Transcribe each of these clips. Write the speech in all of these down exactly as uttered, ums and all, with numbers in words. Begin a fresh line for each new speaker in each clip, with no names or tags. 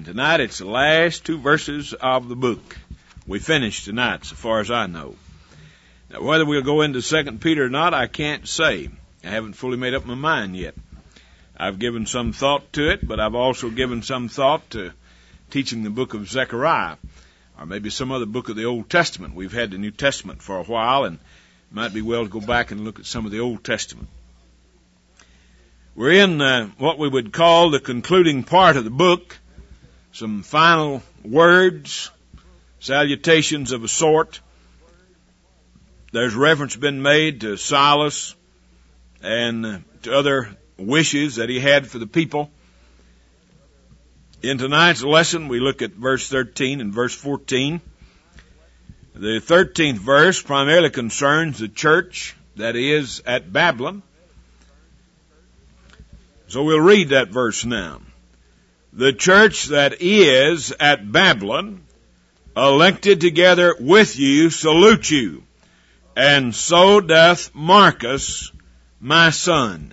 tonight it's the last two verses of the book. We finished tonight, so far as I know. Now, whether we'll go into Second Peter or not, I can't say. I haven't fully made up my mind yet. I've given some thought to it, but I've also given some thought to teaching the book of Zechariah, or maybe some other book of the Old Testament. We've had the New Testament for a while, and it might be well to go back and look at some of the Old Testament. We're in uh, what we would call the concluding part of the book, some final words, salutations of a sort. There's reference been made to Silas and uh, to other wishes that he had for the people. In tonight's lesson, we look at verse thirteen and verse fourteen. The thirteenth verse primarily concerns the church that is at Babylon. So we'll read that verse now. The church that is at Babylon, elected together with you, salute you, and so doth Marcus, my son.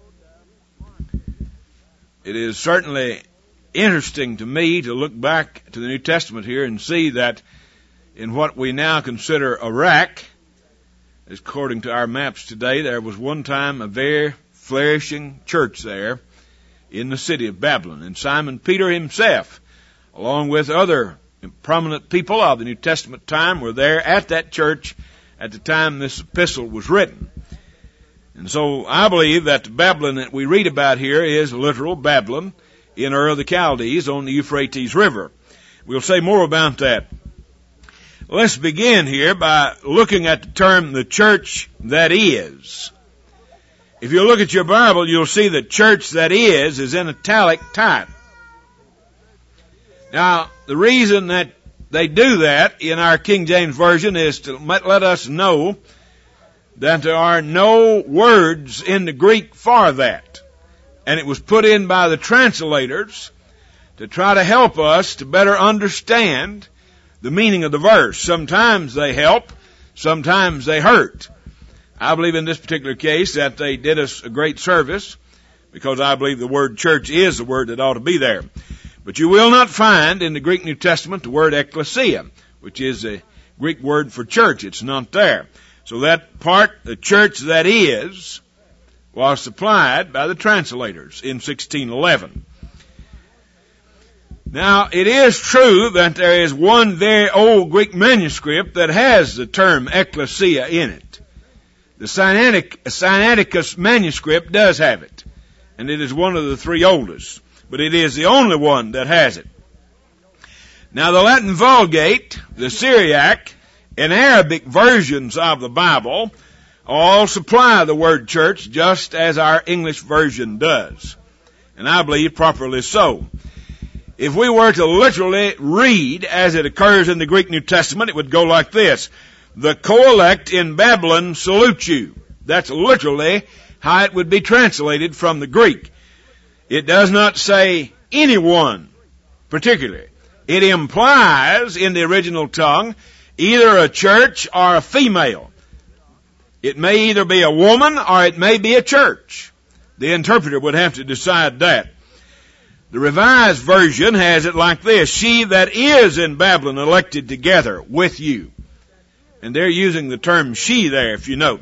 It is certainly interesting to me to look back to the New Testament here and see that in what we now consider Iraq, according to our maps today, there was one time a very flourishing church there in the city of Babylon. And Simon Peter himself, along with other prominent people of the New Testament time, were there at that church at the time this epistle was written. And so I believe that the Babylon that we read about here is literal Babylon in Ur of the Chaldees on the Euphrates River. We'll say more about that. Let's begin here by looking at the term the church that is. If you look at your Bible, you'll see the church that is is in italic type. Now, the reason that they do that in our King James Version is to let us know that there are no words in the Greek for that. And it was put in by the translators to try to help us to better understand the meaning of the verse. Sometimes they help, sometimes they hurt. I believe in this particular case that they did us a great service, because I believe the word church is the word that ought to be there. But you will not find in the Greek New Testament the word ecclesia, which is a Greek word for church. It's not there. So that part, the church that is, was supplied by the translators in sixteen eleven. Now, it is true that there is one very old Greek manuscript that has the term ecclesia in it. The Sinaitic, Sinaiticus manuscript does have it, and it is one of the three oldest, but it is the only one that has it. Now, the Latin Vulgate, the Syriac, and Arabic versions of the Bible all supply the word church just as our English version does, and I believe properly so. If we were to literally read as it occurs in the Greek New Testament, it would go like this. The co-elect in Babylon salute you. That's literally how it would be translated from the Greek. It does not say anyone particularly. It implies in the original tongue either a church or a female. It may either be a woman or it may be a church. The interpreter would have to decide that. The Revised Version has it like this. She that is in Babylon elected together with you. And they're using the term she there, if you note.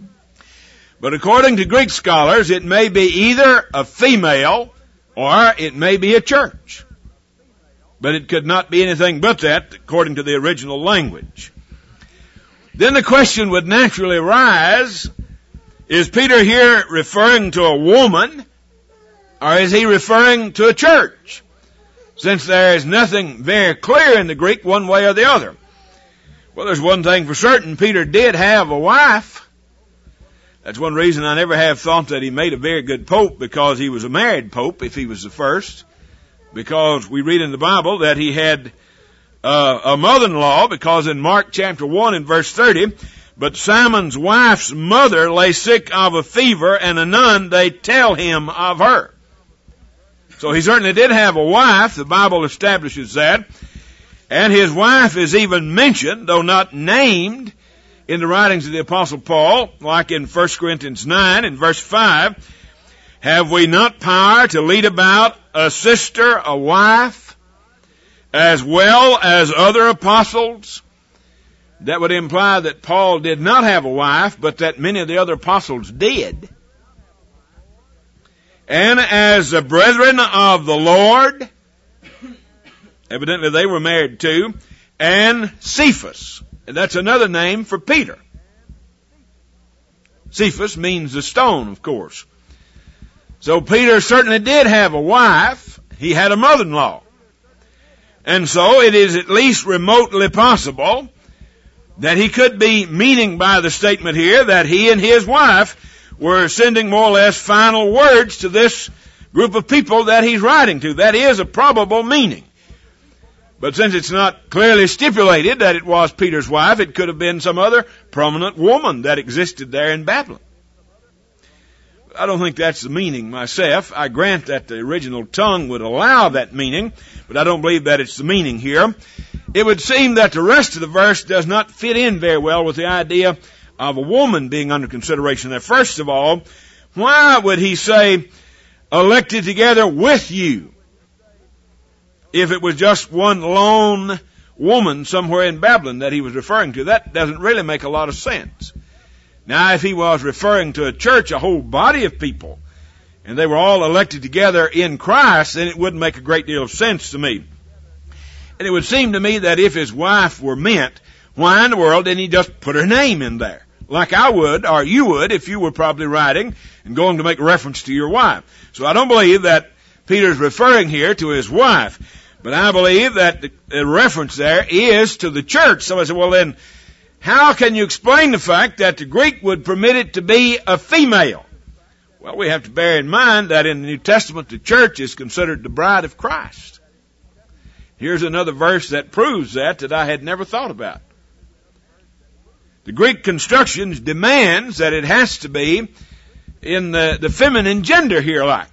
But according to Greek scholars, it may be either a female or it may be a church. But it could not be anything but that, according to the original language. Then the question would naturally arise, is Peter here referring to a woman, or is he referring to a church? Since there is nothing very clear in the Greek one way or the other. Well, there's one thing for certain. Peter did have a wife. That's one reason I never have thought that he made a very good pope, because he was a married pope if he was the first. Because we read in the Bible that he had uh, a mother-in-law, because in Mark chapter one and verse thirty, but Simon's wife's mother lay sick of a fever, and anon they tell him of her. So he certainly did have a wife. The Bible establishes that. And his wife is even mentioned, though not named, in the writings of the Apostle Paul, like in First Corinthians nine and verse five. Have we not power to lead about a sister, a wife, as well as other apostles. That would imply that Paul did not have a wife, but that many of the other apostles did. And as the brethren of the Lord, evidently they were married too, and Cephas, and that's another name for Peter. Cephas means the stone, of course. So Peter certainly did have a wife. He had a mother-in-law. And so it is at least remotely possible that he could be meaning by the statement here that he and his wife were sending more or less final words to this group of people that he's writing to. That is a probable meaning. But since it's not clearly stipulated that it was Peter's wife, it could have been some other prominent woman that existed there in Babylon. I don't think that's the meaning myself. I grant that the original tongue would allow that meaning, but I don't believe that it's the meaning here. It would seem that the rest of the verse does not fit in very well with the idea of a woman being under consideration there. First of all, why would he say, elected together with you, if it was just one lone woman somewhere in Babylon that he was referring to? That doesn't really make a lot of sense. Now, if he was referring to a church, a whole body of people, and they were all elected together in Christ, then it wouldn't make a great deal of sense to me. And it would seem to me that if his wife were meant, why in the world didn't he just put her name in there? Like I would, or you would, if you were probably writing and going to make reference to your wife. So I don't believe that Peter's referring here to his wife. But I believe that the, the reference there is to the church. Somebody said, well then, how can you explain the fact that the Greek would permit it to be a female? Well, we have to bear in mind that in the New Testament, the church is considered the bride of Christ. Here's another verse that proves that, that I had never thought about. The Greek construction demands that it has to be in the, the feminine gender here, like.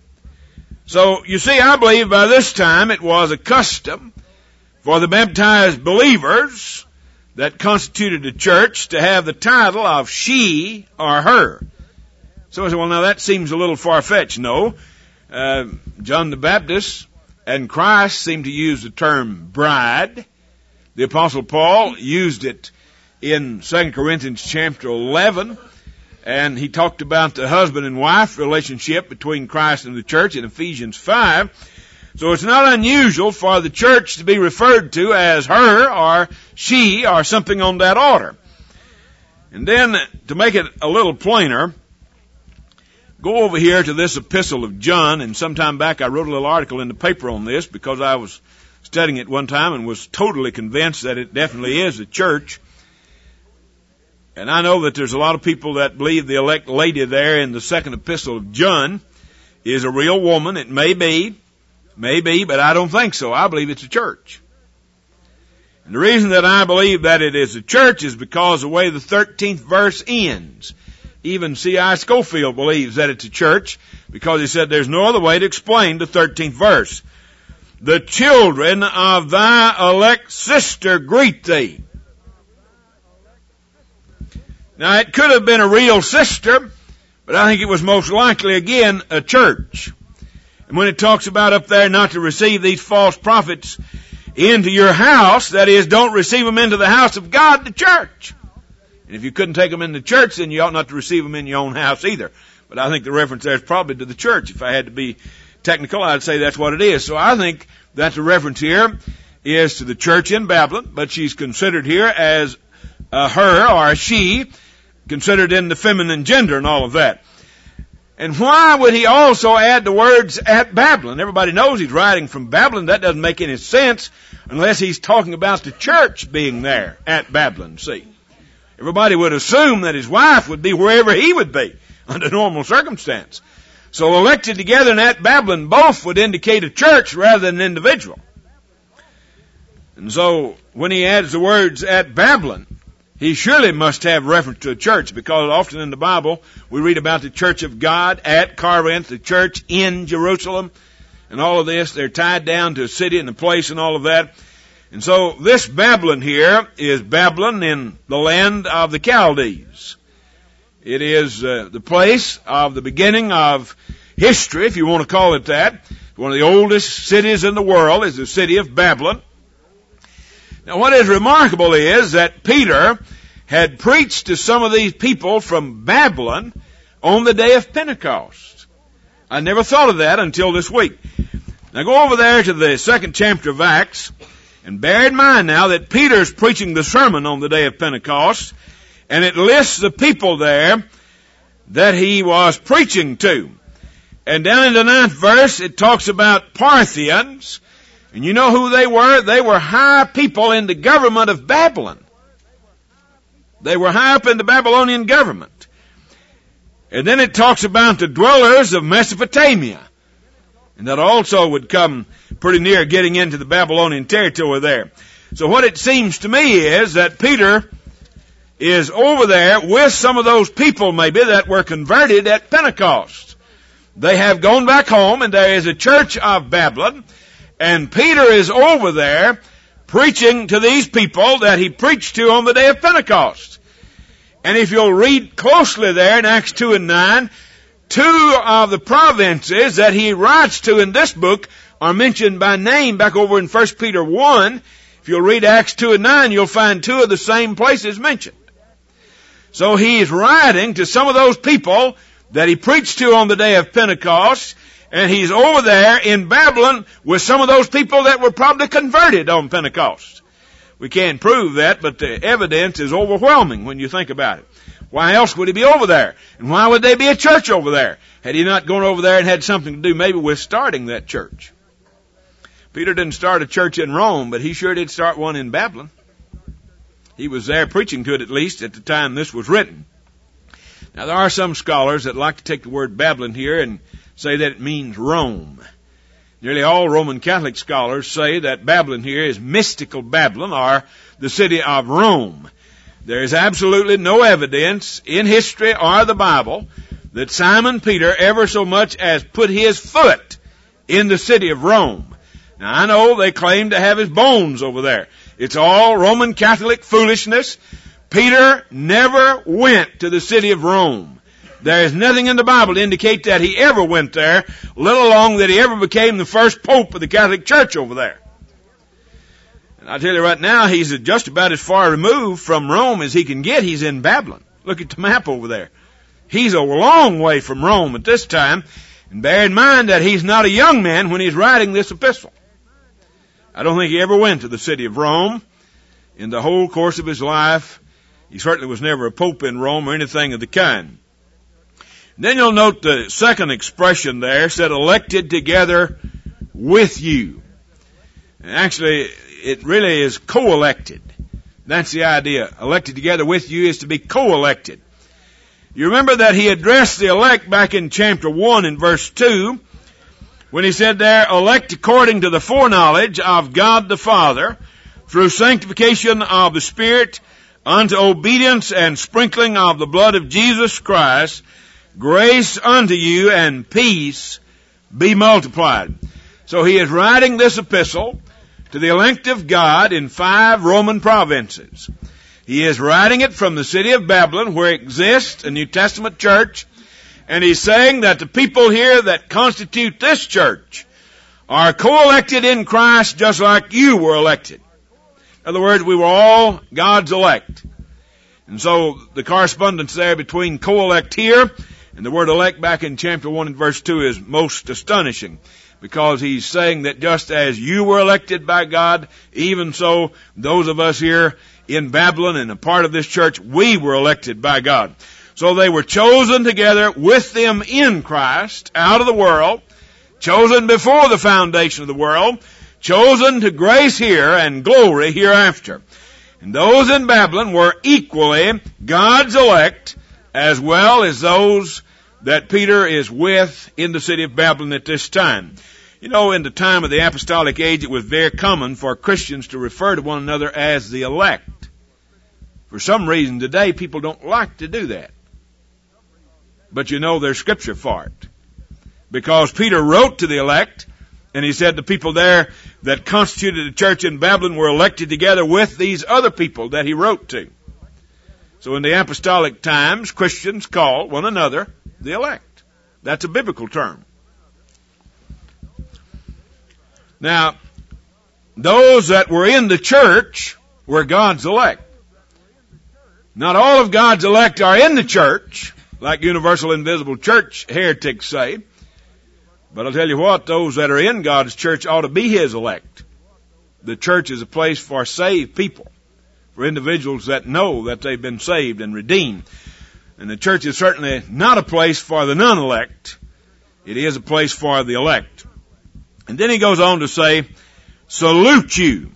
So, you see, I believe by this time it was a custom for the baptized believers that constituted the church to have the title of she or her. So I said, well, now that seems a little far-fetched. No. Uh, John the Baptist and Christ seem to use the term bride. The Apostle Paul used it in Second Corinthians chapter eleven, and he talked about the husband and wife relationship between Christ and the church in Ephesians five. So it's not unusual for the church to be referred to as her or she or something on that order. And then, to make it a little plainer, go over here to this epistle of John, and sometime back I wrote a little article in the paper on this because I was studying it one time and was totally convinced that it definitely is a church. And I know that there's a lot of people that believe the elect lady there in the second epistle of John is a real woman. It may be, may be, but I don't think so. I believe it's a church. And the reason that I believe that it is a church is because of the way the thirteenth verse ends. Even C I Scofield believes that it's a church because he said there's no other way to explain the thirteenth verse. The children of thy elect sister greet thee. Now, it could have been a real sister, but I think it was most likely, again, a church. And when it talks about up there not to receive these false prophets into your house, that is, don't receive them into the house of God, the church. And if you couldn't take them in the church, then you ought not to receive them in your own house either. But I think the reference there is probably to the church. If I had to be technical, I'd say that's what it is. So I think that the reference here is to the church in Babylon, but she's considered here as a her or a she, considered in the feminine gender and all of that. And why would he also add the words at Babylon? Everybody knows he's writing from Babylon. That doesn't make any sense unless he's talking about the church being there at Babylon, see. Everybody would assume that his wife would be wherever he would be under normal circumstance. So elected together and at Babylon, both would indicate a church rather than an individual. And so when he adds the words at Babylon, he surely must have reference to a church, because often in the Bible we read about the church of God at Corinth, the church in Jerusalem, and all of this. They're tied down to a city and a place and all of that. And so this Babylon here is Babylon in the land of the Chaldees. It is uh, the place of the beginning of history, if you want to call it that. One of the oldest cities in the world is the city of Babylon. Now what is remarkable is that Peter had preached to some of these people from Babylon on the day of Pentecost. I never thought of that until this week. Now go over there to the second chapter of Acts, and bear in mind now that Peter's preaching the sermon on the day of Pentecost, and it lists the people there that he was preaching to. And down in the ninth verse, it talks about Parthians, and you know who they were? They were high people in the government of Babylon. They were high up in the Babylonian government. And then it talks about the dwellers of Mesopotamia. And that also would come pretty near getting into the Babylonian territory there. So what it seems to me is that Peter is over there with some of those people maybe that were converted at Pentecost. They have gone back home, and there is a church of Babylon, and Peter is over there preaching to these people that he preached to on the day of Pentecost. And if you'll read closely there in Acts two and nine, two of the provinces that he writes to in this book are mentioned by name back over in First Peter one. If you'll read Acts two and nine, you'll find two of the same places mentioned. So he's writing to some of those people that he preached to on the day of Pentecost, and he's over there in Babylon with some of those people that were probably converted on Pentecost. We can't prove that, but the evidence is overwhelming when you think about it. Why else would he be over there? And why would there be a church over there? Had he not gone over there and had something to do maybe with starting that church? Peter didn't start a church in Rome, but he sure did start one in Babylon. He was there preaching to it at least at the time this was written. Now there are some scholars that like to take the word Babylon here and say that it means Rome. Nearly all Roman Catholic scholars say that Babylon here is mystical Babylon, or the city of Rome. There is absolutely no evidence in history or the Bible that Simon Peter ever so much as put his foot in the city of Rome. Now I know they claim to have his bones over there. It's all Roman Catholic foolishness. Peter never went to the city of Rome. There is nothing in the Bible to indicate that he ever went there, let alone that he ever became the first pope of the Catholic Church over there. And I tell you right now, he's just about as far removed from Rome as he can get. He's in Babylon. Look at the map over there. He's a long way from Rome at this time. And bear in mind that he's not a young man when he's writing this epistle. I don't think he ever went to the city of Rome in the whole course of his life. He certainly was never a pope in Rome or anything of the kind. Then you'll note the second expression there said, elected together with you. And actually, it really is co-elected. That's the idea. Elected together with you is to be co-elected. You remember that he addressed the elect back in chapter one in verse two, when he said there, elect according to the foreknowledge of God the Father, through sanctification of the Spirit, unto obedience and sprinkling of the blood of Jesus Christ, grace unto you and peace be multiplied. So he is writing this epistle to the elect of God in five Roman provinces. He is writing it from the city of Babylon, where exists a New Testament church, and he's saying that the people here that constitute this church are co-elected in Christ just like you were elected. In other words, we were all God's elect. And so the correspondence there between co-elect here and the word elect back in chapter one and verse two is most astonishing, because he's saying that just as you were elected by God, even so those of us here in Babylon and a part of this church, we were elected by God. So they were chosen together with them in Christ, out of the world, chosen before the foundation of the world, chosen to grace here and glory hereafter. And those in Babylon were equally God's elect, as well as those that Peter is with in the city of Babylon at this time. You know, in the time of the apostolic age, it was very common for Christians to refer to one another as the elect. For some reason today, people don't like to do that. But you know, there's scripture for it. Because Peter wrote to the elect, and he said the people there that constituted the church in Babylon were elected together with these other people that he wrote to. So in the apostolic times, Christians call one another the elect. That's a biblical term. Now, those that were in the church were God's elect. Not all of God's elect are in the church, like Universal Invisible Church heretics say. But I'll tell you what, those that are in God's church ought to be His elect. The church is a place for saved people, for individuals that know that they've been saved and redeemed. And the church is certainly not a place for the non-elect. It is a place for the elect. And then he goes on to say, salute you.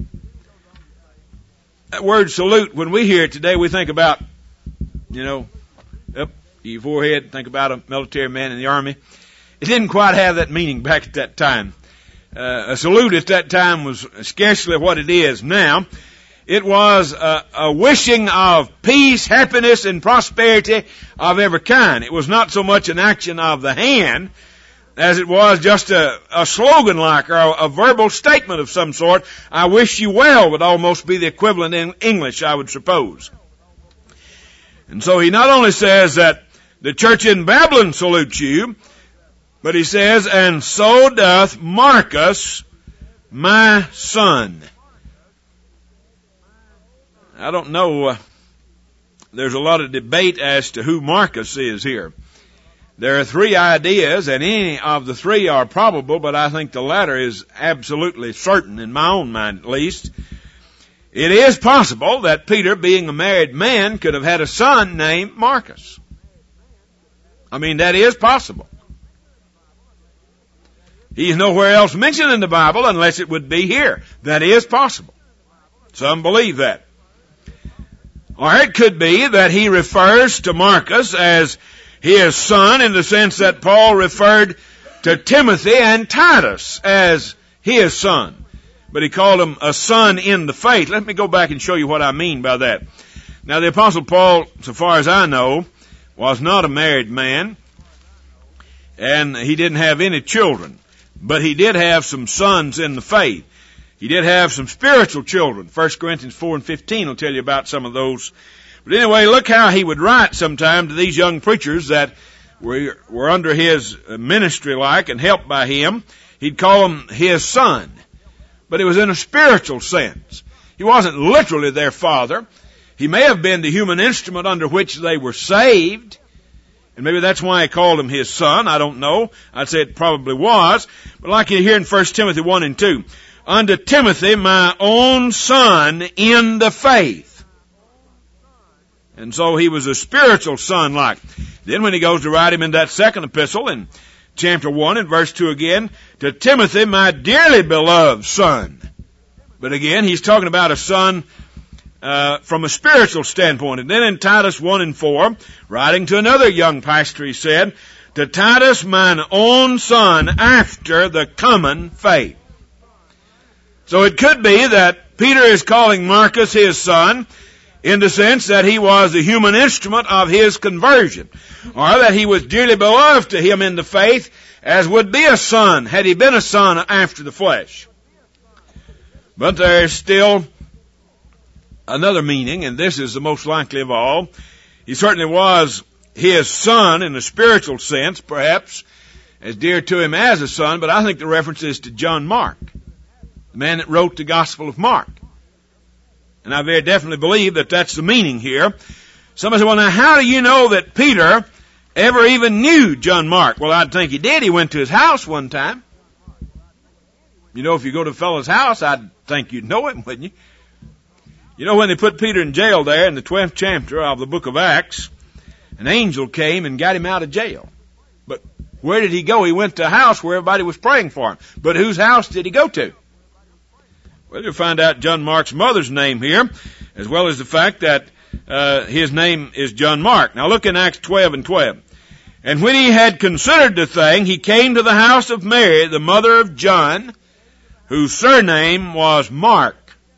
That word salute, when we hear it today, we think about, you know, up your forehead, think about a military man in the army. It didn't quite have that meaning back at that time. Uh, a salute at that time was scarcely what it is now. It was a, a wishing of peace, happiness, and prosperity of every kind. It was not so much an action of the hand as it was just a, a slogan like, or a, a verbal statement of some sort. I wish you well would almost be the equivalent in English, I would suppose. And so he not only says that the church in Babylon salutes you, but he says, and so doth Marcus, my son. I don't know, uh, there's a lot of debate as to who Marcus is here. There are three ideas, and any of the three are probable, but I think the latter is absolutely certain, in my own mind at least. It is possible that Peter, being a married man, could have had a son named Marcus. I mean, that is possible. He's nowhere else mentioned in the Bible unless it would be here. That is possible. Some believe that. Or it could be that he refers to Marcus as his son in the sense that Paul referred to Timothy and Titus as his son. But he called him a son in the faith. Let me go back and show you what I mean by that. Now, the Apostle Paul, so far as I know, was not a married man, and he didn't have any children. But he did have some sons in the faith. He did have some spiritual children. First Corinthians four and fifteen will tell you about some of those. But anyway, look how he would write sometime to these young preachers that were, were under his ministry like and helped by him. He'd call them his son. But it was in a spiritual sense. He wasn't literally their father. He may have been the human instrument under which they were saved. And maybe that's why he called him his son. I don't know. I'd say it probably was. But like you hear in First Timothy one and two, unto Timothy, my own son in the faith. And so he was a spiritual son like. Then when he goes to write him in that second epistle in chapter one and verse two again, to Timothy, my dearly beloved son. But again, he's talking about a son uh, from a spiritual standpoint. And then in Titus one and four, writing to another young pastor, he said, to Titus, mine own son after the common faith. So it could be that Peter is calling Marcus his son in the sense that he was the human instrument of his conversion, or that he was dearly beloved to him in the faith, as would be a son had he been a son after the flesh. But there is still another meaning, and this is the most likely of all. He certainly was his son in a spiritual sense, perhaps as dear to him as a son, but I think the reference is to John Mark, the man that wrote the Gospel of Mark. And I very definitely believe that that's the meaning here. Somebody said, well, now how do you know that Peter ever even knew John Mark? Well, I'd think he did. He went to his house one time. You know, if you go to a fellow's house, I'd think you'd know him, wouldn't you? You know, when they put Peter in jail there in the twelfth chapter of the book of Acts, an angel came and got him out of jail. But where did he go? He went to a house where everybody was praying for him. But whose house did he go to? Well, you'll find out John Mark's mother's name here, as well as the fact that uh, his name is John Mark. Now look in Acts twelve and twelve. And when he had considered the thing, he came to the house of Mary, the mother of John, whose surname was Mark,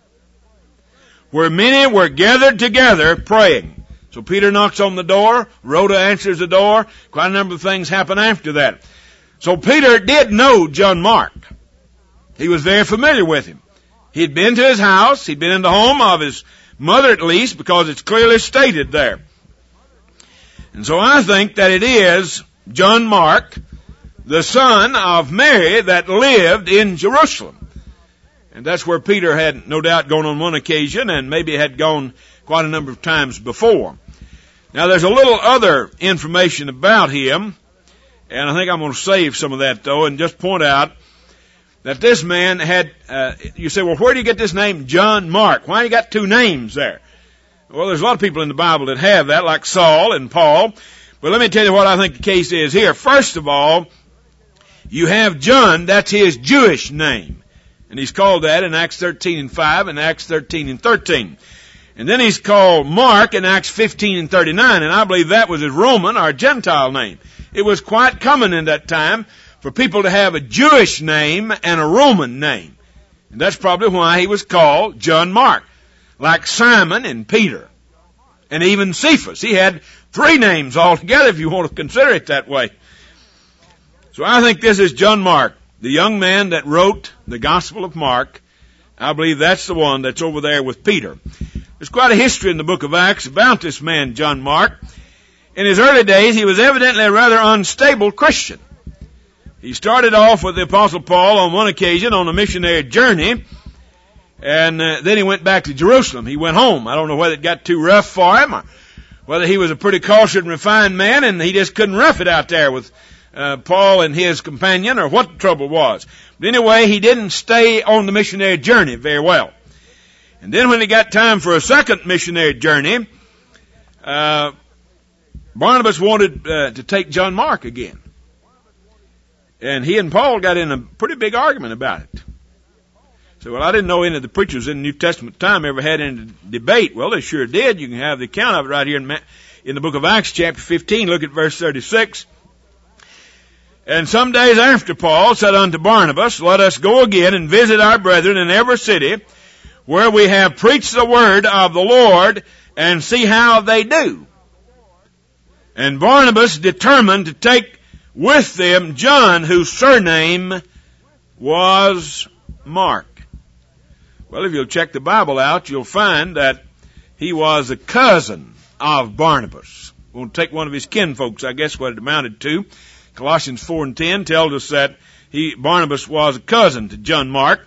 where many were gathered together praying. So Peter knocks on the door, Rhoda answers the door, quite a number of things happen after that. So Peter did know John Mark. He was very familiar with him. He'd been to his house. He'd been in the home of his mother at least, because it's clearly stated there. And so I think that it is John Mark, the son of Mary, that lived in Jerusalem. And that's where Peter had no doubt gone on one occasion, and maybe had gone quite a number of times before. Now there's a little other information about him, and I think I'm going to save some of that though, and just point out that this man had, uh, you say, well, where do you get this name John Mark? Why you got two names there? Well, there's a lot of people in the Bible that have that, like Saul and Paul. But let me tell you what I think the case is here. First of all, you have John, that's his Jewish name. And he's called that in Acts thirteen and five and Acts thirteen and thirteen. And then he's called Mark in Acts fifteen and thirty-nine, and I believe that was his Roman or Gentile name. It was quite common in that time for people to have a Jewish name and a Roman name. And that's probably why he was called John Mark, like Simon and Peter, and even Cephas. He had three names altogether, if you want to consider it that way. So I think this is John Mark, the young man that wrote the Gospel of Mark. I believe that's the one that's over there with Peter. There's quite a history in the book of Acts about this man, John Mark. In his early days, he was evidently a rather unstable Christian. He started off with the Apostle Paul on one occasion on a missionary journey, and uh, then he went back to Jerusalem. He went home. I don't know whether it got too rough for him, or whether he was a pretty cautious and refined man, and he just couldn't rough it out there with uh, Paul and his companion, or what the trouble was. But anyway, he didn't stay on the missionary journey very well. And then when he got time for a second missionary journey, uh, Barnabas wanted uh, to take John Mark again. And he and Paul got in a pretty big argument about it. So, well, I didn't know any of the preachers in the New Testament time ever had any debate. Well, they sure did. You can have the account of it right here in, in the book of Acts, chapter fifteen. Look at verse thirty-six. And some days after Paul said unto Barnabas, let us go again and visit our brethren in every city where we have preached the word of the Lord, and see how they do. And Barnabas determined to take with them John, whose surname was Mark. Well, if you'll check the Bible out, you'll find that he was a cousin of Barnabas. We'll take one of his kinfolks, I guess what it amounted to. Colossians four and ten tells us that he, Barnabas was a cousin to John Mark.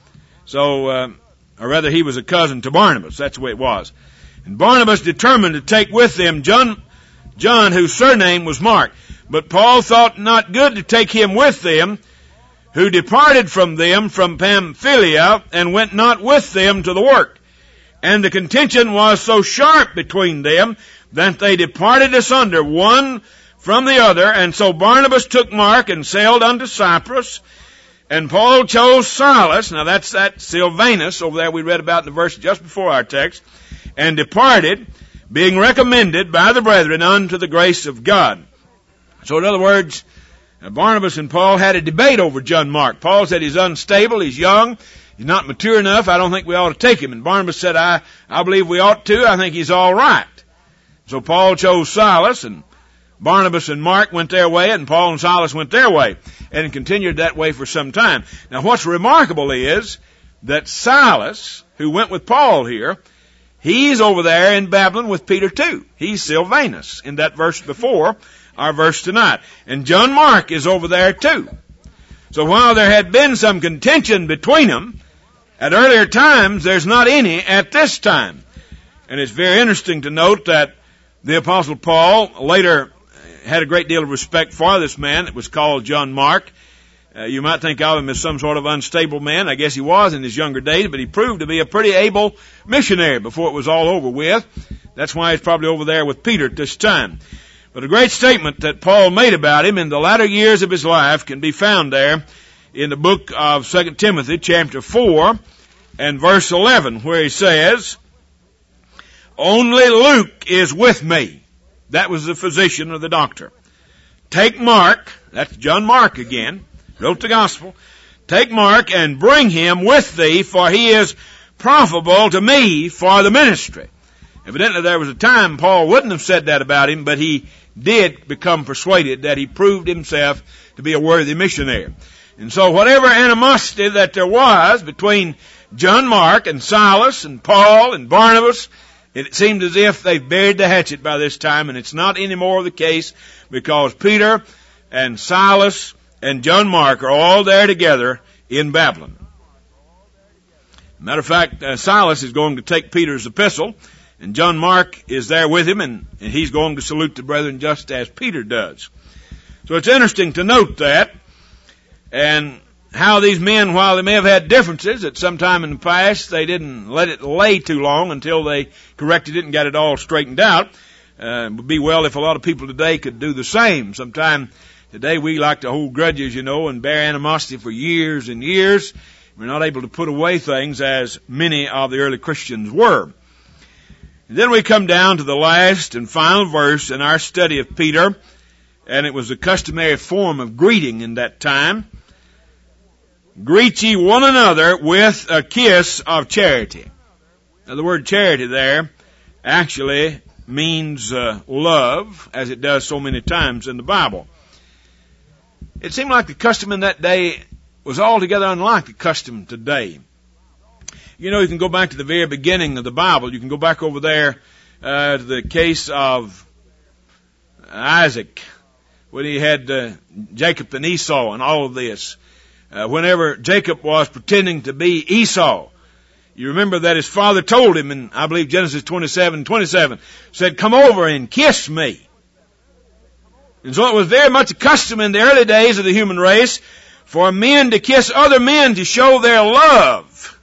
So, uh, or rather he was a cousin to Barnabas. That's the way it was. And Barnabas determined to take with them John, John, whose surname was Mark. But Paul thought not good to take him with them, who departed from them from Pamphylia, and went not with them to the work. And the contention was so sharp between them, that they departed asunder one from the other. And so Barnabas took Mark and sailed unto Cyprus, and Paul chose Silas, now that's that Silvanus over there we read about in the verse just before our text, and departed, being recommended by the brethren unto the grace of God. So in other words, Barnabas and Paul had a debate over John Mark. Paul said he's unstable, he's young, he's not mature enough, I don't think we ought to take him. And Barnabas said, I, I believe we ought to, I think he's all right. So Paul chose Silas, and Barnabas and Mark went their way, and Paul and Silas went their way, and continued that way for some time. Now what's remarkable is that Silas, who went with Paul here, he's over there in Babylon with Peter too. He's Silvanus in that verse before our verse tonight. And John Mark is over there too. So while there had been some contention between them at earlier times, there's not any at this time. And it's very interesting to note that the Apostle Paul later had a great deal of respect for this man that was called John Mark. Uh, you might think of him as some sort of unstable man. I guess he was in his younger days, but he proved to be a pretty able missionary before it was all over with. That's why he's probably over there with Peter at this time. But a great statement that Paul made about him in the latter years of his life can be found there in the book of Second Timothy, chapter four, and verse eleven, where he says, only Luke is with me. That was the physician or the doctor. Take Mark, that's John Mark again, wrote the gospel. Take Mark and bring him with thee, for he is profitable to me for the ministry. Evidently there was a time Paul wouldn't have said that about him, but he did become persuaded that he proved himself to be a worthy missionary. And so whatever animosity that there was between John Mark and Silas and Paul and Barnabas, it seemed as if they've buried the hatchet by this time, and it's not any more the case, because Peter and Silas and John Mark are all there together in Babylon. Matter of fact, uh, Silas is going to take Peter's epistle, and John Mark is there with him, and, and he's going to salute the brethren just as Peter does. So it's interesting to note that, and how these men, while they may have had differences at some time in the past, they didn't let it lay too long until they corrected it and got it all straightened out. Uh, it would be well if a lot of people today could do the same. Sometime today we like to hold grudges, you know, and bear animosity for years and years. We're not able to put away things as many of the early Christians were. And then we come down to the last and final verse in our study of Peter, and it was the customary form of greeting in that time. Greet ye one another with a kiss of charity. Now the word charity there actually means uh, love, as it does so many times in the Bible. It seemed like the custom in that day was altogether unlike the custom today. You know, you can go back to the very beginning of the Bible. You can go back over there uh, to the case of Isaac, when he had uh, Jacob and Esau and all of this. Uh, whenever Jacob was pretending to be Esau, you remember that his father told him in, I believe, Genesis twenty-seven twenty-seven, said, come over and kiss me. And so it was very much a custom in the early days of the human race for men to kiss other men to show their love.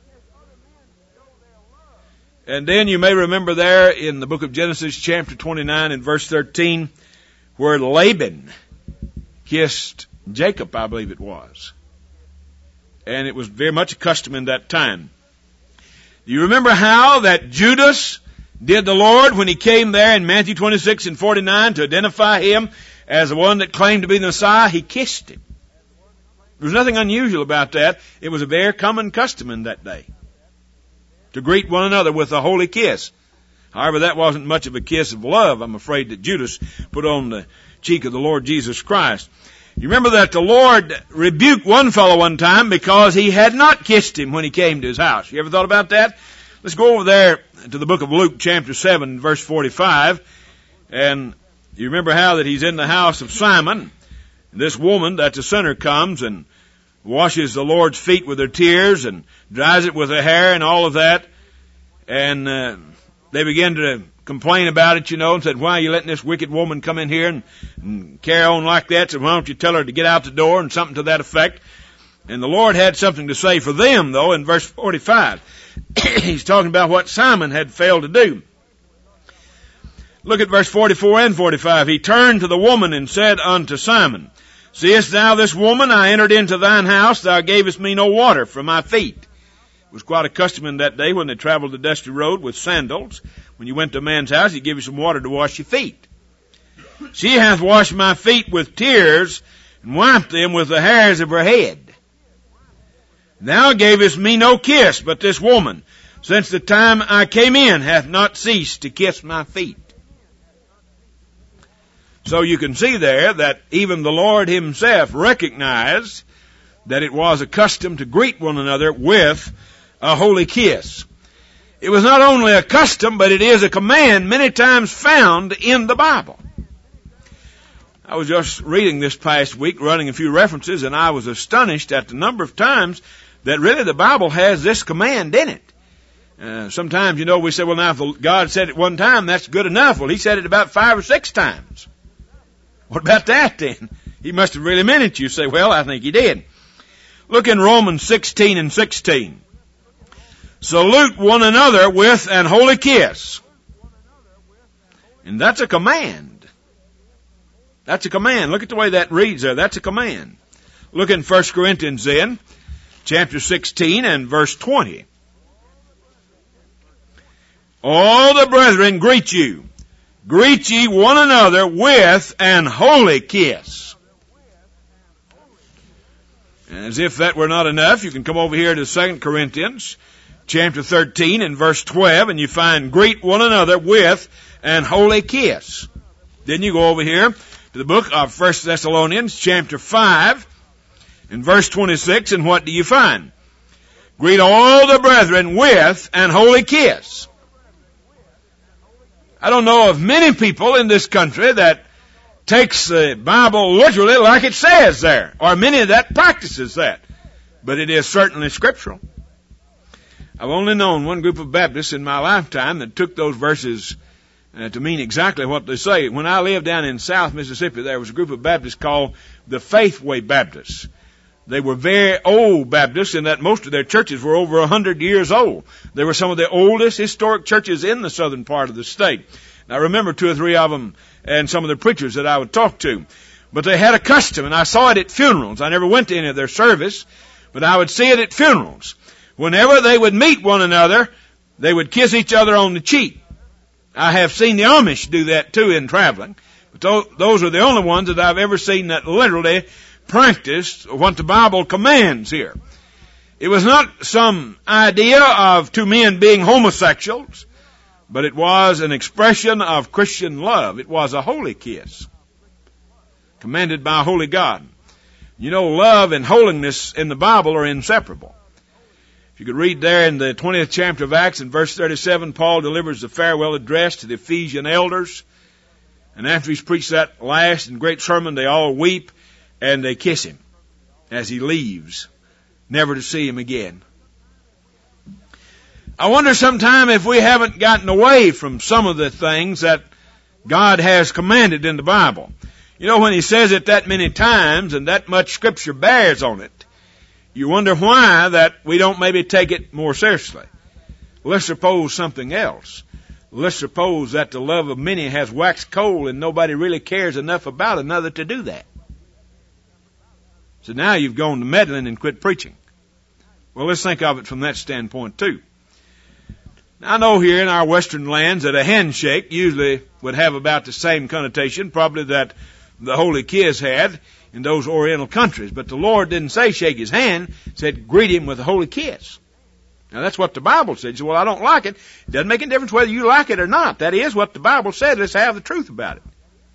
And then you may remember there in the book of Genesis chapter twenty-nine and verse thirteen, where Laban kissed Jacob, I believe it was. And it was very much a custom in that time. Do you remember how that Judas did the Lord when he came there in Matthew twenty-six and forty-nine to identify him as the one that claimed to be the Messiah? He kissed him. There was nothing unusual about that. It was a very common custom in that day to greet one another with a holy kiss. However, that wasn't much of a kiss of love, I'm afraid, that Judas put on the cheek of the Lord Jesus Christ. You remember that the Lord rebuked one fellow one time because he had not kissed him when he came to his house. You ever thought about that? Let's go over there to the book of Luke chapter seven, verse forty-five. And you remember how that he's in the house of Simon. This woman, that's a sinner, comes and washes the Lord's feet with her tears and dries it with her hair and all of that. And uh, they begin to complain about it, you know, and said, why are you letting this wicked woman come in here and, and carry on like that? So why don't you tell her to get out the door, and something to that effect. And the Lord had something to say for them, though, in verse forty-five. He's talking about what Simon had failed to do. Look at verse forty-four and forty-five. He turned to the woman and said unto Simon, seest thou this woman? I entered into thine house. Thou gavest me no water for my feet. It was quite a custom in that day when they traveled the dusty road with sandals. When you went to a man's house, he'd give you some water to wash your feet. She hath washed my feet with tears and wiped them with the hairs of her head. Thou gavest me no kiss, but this woman, since the time I came in, hath not ceased to kiss my feet. So you can see there that even the Lord himself recognized that it was a custom to greet one another with a holy kiss. It was not only a custom, but it is a command many times found in the Bible. I was just reading this past week, running a few references, and I was astonished at the number of times that really the Bible has this command in it. Uh, sometimes, you know, we say, well, now, if God said it one time, that's good enough. Well, he said it about five or six times. What about that then? He must have really meant it. You say, well, I think he did. Look in Romans sixteen and sixteen. Salute one another with an holy kiss. And that's a command. That's a command. Look at the way that reads there. That's a command. Look in First Corinthians then, chapter sixteen and verse twenty. All the brethren greet you. Greet ye one another with an holy kiss. And as if that were not enough, you can come over here to Second Corinthians chapter thirteen and verse twelve, and you find greet one another with an holy kiss. Then you go over here to the book of First Thessalonians chapter five and verse twenty-six, and what do you find? Greet all the brethren with an holy kiss. I don't know of many people in this country that takes the Bible literally like it says there, or many that practices that. But it is certainly scriptural. I've only known one group of Baptists in my lifetime that took those verses uh, to mean exactly what they say. When I lived down in South Mississippi, there was a group of Baptists called the Faithway Baptists. They were very old Baptists in that most of their churches were over a hundred years old. They were some of the oldest historic churches in the southern part of the state. And I remember two or three of them and some of the preachers that I would talk to. But they had a custom, and I saw it at funerals. I never went to any of their service, but I would see it at funerals. Whenever they would meet one another, they would kiss each other on the cheek. I have seen the Amish do that too in traveling, but those are the only ones that I've ever seen that literally practiced what the Bible commands here. It was not some idea of two men being homosexuals, but it was an expression of Christian love. It was a holy kiss, commanded by a holy God. You know, love and holiness in the Bible are inseparable. If you could read there in the twentieth chapter of Acts in verse thirty-seven, Paul delivers the farewell address to the Ephesian elders. And after he's preached that last and great sermon, they all weep and they kiss him as he leaves, never to see him again. I wonder sometime if we haven't gotten away from some of the things that God has commanded in the Bible. You know, when he says it that many times and that much Scripture bears on it, you wonder why that we don't maybe take it more seriously. Let's suppose something else. Let's suppose that the love of many has waxed cold and nobody really cares enough about another to do that. So now you've gone to meddling and quit preaching. Well, let's think of it from that standpoint too. Now, I know here in our western lands that a handshake usually would have about the same connotation probably that the holy kiss had in those oriental countries. But the Lord didn't say shake his hand, said greet him with a holy kiss. Now that's what the Bible said. You say, well, I don't like it. It doesn't make any difference whether you like it or not. That is what the Bible said. Let's have the truth about it.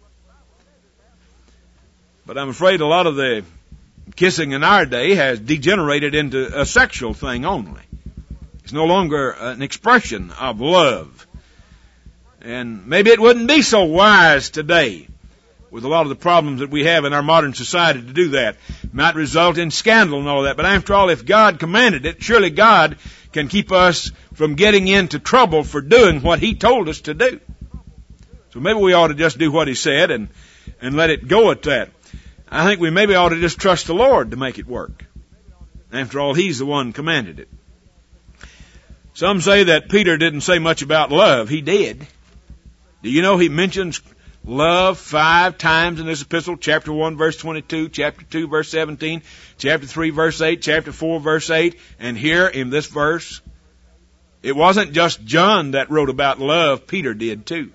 But I'm afraid a lot of the kissing in our day has degenerated into a sexual thing only. It's no longer an expression of love. And maybe it wouldn't be so wise today with a lot of the problems that we have in our modern society to do that. It might result in scandal and all that. But after all, if God commanded it, surely God can keep us from getting into trouble for doing what He told us to do. So maybe we ought to just do what He said and, and let it go at that. I think we maybe ought to just trust the Lord to make it work. After all, He's the one commanded it. Some say that Peter didn't say much about love. He did. Do you know he mentions love five times in this epistle? Chapter one, verse twenty-two, chapter two, verse seventeen, chapter three, verse eight, chapter four, verse eight, and here in this verse. It wasn't just John that wrote about love. Peter did too.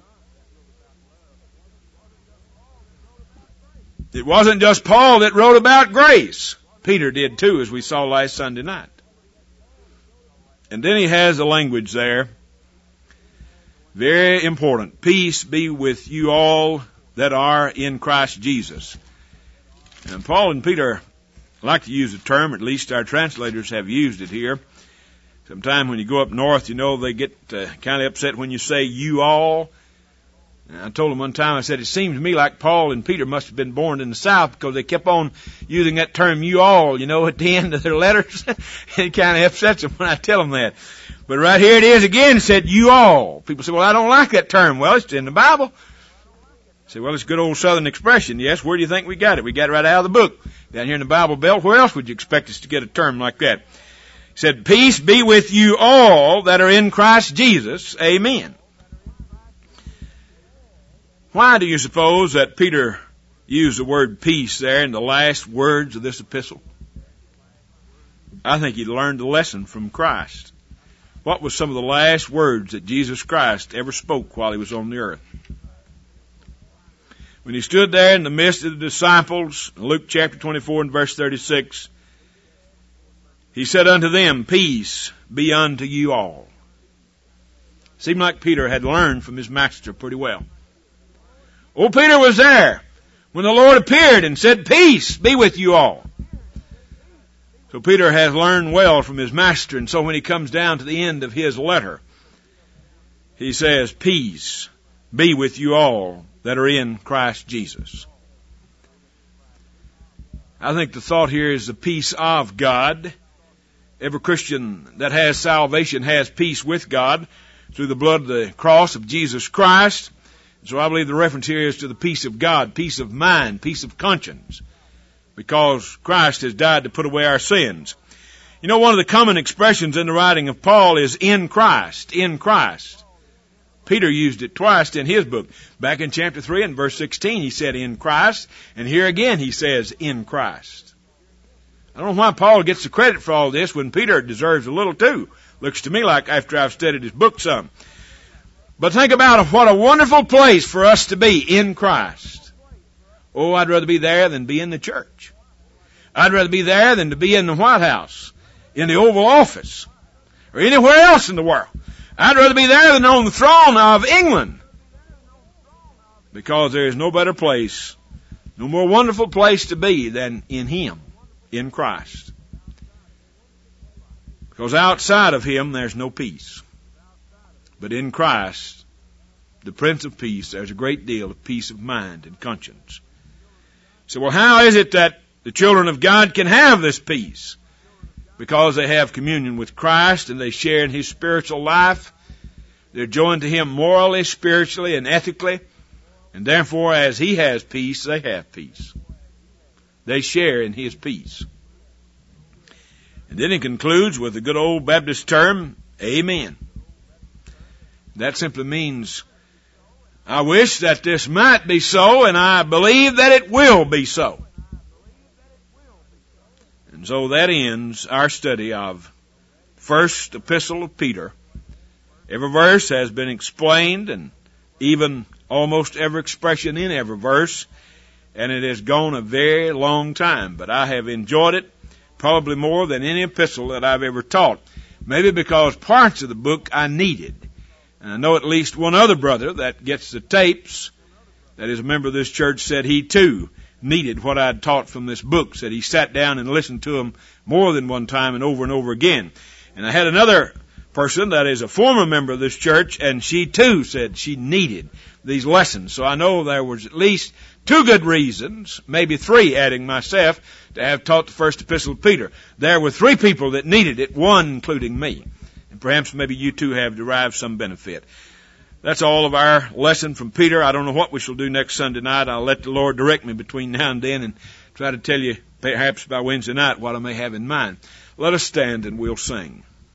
It wasn't just Paul that wrote about grace. Peter did too, as we saw last Sunday night. And then he has the language there. Very important. Peace be with you all that are in Christ Jesus. And Paul and Peter like to use the term, at least our translators have used it here. Sometime when you go up north, you know, they get uh, kind of upset when you say you all. And I told them one time, I said, it seems to me like Paul and Peter must have been born in the South because they kept on using that term you all, you know, at the end of their letters. It kind of upsets them when I tell them that. But right here it is again, it said you all. People say, well, I don't like that term. Well, it's in the Bible. I say, well, it's a good old Southern expression. Yes, where do you think we got it? We got it right out of the book. Down here in the Bible Belt, where else would you expect us to get a term like that? He said, peace be with you all that are in Christ Jesus. Amen. Why do you suppose that Peter used the word peace there in the last words of this epistle? I think he learned the lesson from Christ. What was some of the last words that Jesus Christ ever spoke while he was on the earth? When he stood there in the midst of the disciples, Luke chapter twenty-four and verse thirty-six, he said unto them, peace be unto you all. Seemed like Peter had learned from his master pretty well. Old Peter was there when the Lord appeared and said, peace be with you all. So Peter has learned well from his master, and so when he comes down to the end of his letter, he says, peace be with you all that are in Christ Jesus. I think the thought here is the peace of God Every Christian that has salvation has peace with God through the blood of the cross of Jesus Christ. So I believe the reference here is to the peace of God, peace of mind, peace of conscience, because Christ has died to put away our sins. You know, one of the common expressions in the writing of Paul is in Christ, in Christ. Peter used it twice in his book. Back in chapter three and verse sixteen, he said in Christ, and here again he says in Christ. I don't know why Paul gets the credit for all this when Peter deserves a little too. Looks to me like after I've studied his book some. But think about what a wonderful place for us to be in Christ. Oh, I'd rather be there than be in the church. I'd rather be there than to be in the White House, in the Oval Office, or anywhere else in the world. I'd rather be there than on the throne of England. Because there is no better place, no more wonderful place to be than in Him, in Christ. Because outside of Him there's no peace. But in Christ, the Prince of Peace, there's a great deal of peace of mind and conscience. So, well, how is it that the children of God can have this peace? Because they have communion with Christ and they share in His spiritual life. They're joined to Him morally, spiritually, and ethically. And therefore, as He has peace, they have peace. They share in His peace. And then He concludes with the good old Baptist term, Amen. That simply means, I wish that this might be so, and I believe that it will be so. And so that ends our study of First Epistle of Peter. Every verse has been explained, and even almost every expression in every verse, and it has gone a very long time. But I have enjoyed it probably more than any epistle that I've ever taught. Maybe because parts of the book I needed. And I know at least one other brother that gets the tapes, that is a member of this church, said he too needed what I'd taught from this book. Said he sat down and listened to them more than one time and over and over again. And I had another person that is a former member of this church, and she too said she needed these lessons. So I know there was at least two good reasons, maybe three, adding myself, to have taught the First Epistle of Peter. There were three people that needed it, one including me. And perhaps maybe you too have derived some benefit. That's all of our lesson from Peter. I don't know what we shall do next Sunday night. I'll let the Lord direct me between now and then and try to tell you perhaps by Wednesday night what I may have in mind. Let us stand and we'll sing.